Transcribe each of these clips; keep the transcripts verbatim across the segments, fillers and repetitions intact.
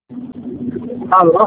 Alô?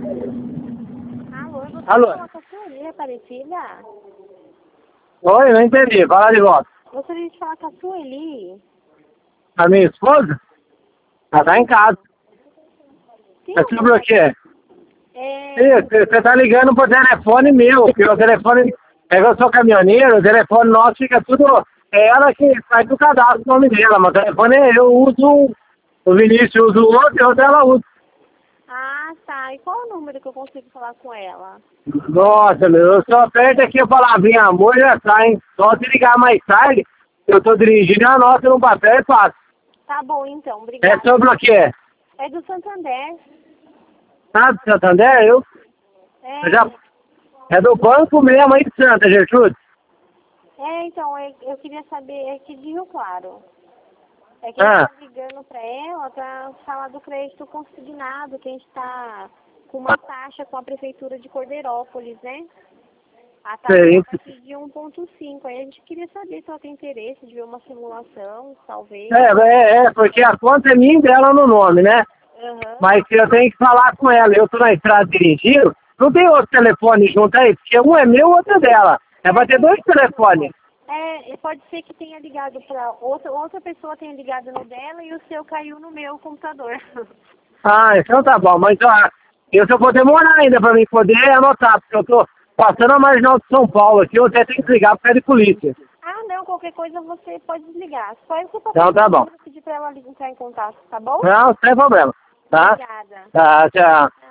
Alô, você Alô? falou com a Sueli, Aparecida? Oi, não entendi. Fala de volta. Gostaria de falar com a Sueli. A minha esposa? Ela tá em casa. Tem É sobre o alguma... quê? É... Você tá ligando pro telefone meu, porque o telefone... É que eu sou caminhoneiro, o telefone nosso fica tudo... É ela que faz o cadastro o nome dela, mas o telefone eu uso... O Vinícius usa o outro e o outro ela usa. Ah, tá. E qual é o número que eu consigo falar com ela? Nossa, meu, eu só aperto aqui a palavrinha amor e já sai, hein? Só se ligar mais tarde, eu tô dirigindo, eu anoto no papel e faço. Tá bom, então. É Obrigada. sobre o quê? É do Santander. Ah, do Santander? Eu, eu já... É... É do banco mesmo aí de Santa, Gertrude. É, então, eu, eu queria saber... É que de Rio Claro. É que a gente Ah, tá ligando pra ela pra falar do crédito consignado, que a gente tá com uma taxa com a Prefeitura de Cordeirópolis, né? A taxa sei. tá aqui de um ponto cinco. Aí a gente queria saber se ela tem interesse de ver uma simulação, talvez. É, é, é, porque a conta é minha e dela no nome, né? Aham. Mas eu tenho que falar com ela. Eu tô na estrada dirigindo, não tem outro telefone junto aí, porque um é meu, o outro é dela. É pra ter dois telefones. É, e pode ser que tenha ligado pra outra, outra pessoa tenha ligado no dela e o seu caiu no meu computador. Ah, então tá bom. Mas ó, eu só vou demorar ainda pra mim poder anotar, porque eu tô passando a marginal de São Paulo aqui, eu até tenho que ligar pra de polícia. Ah, não, qualquer coisa você pode desligar. Só eu que Então tá bom. pedir pra ela entrar em contato, tá bom? Não, sem problema. Tá? Obrigada. Tá, tchau.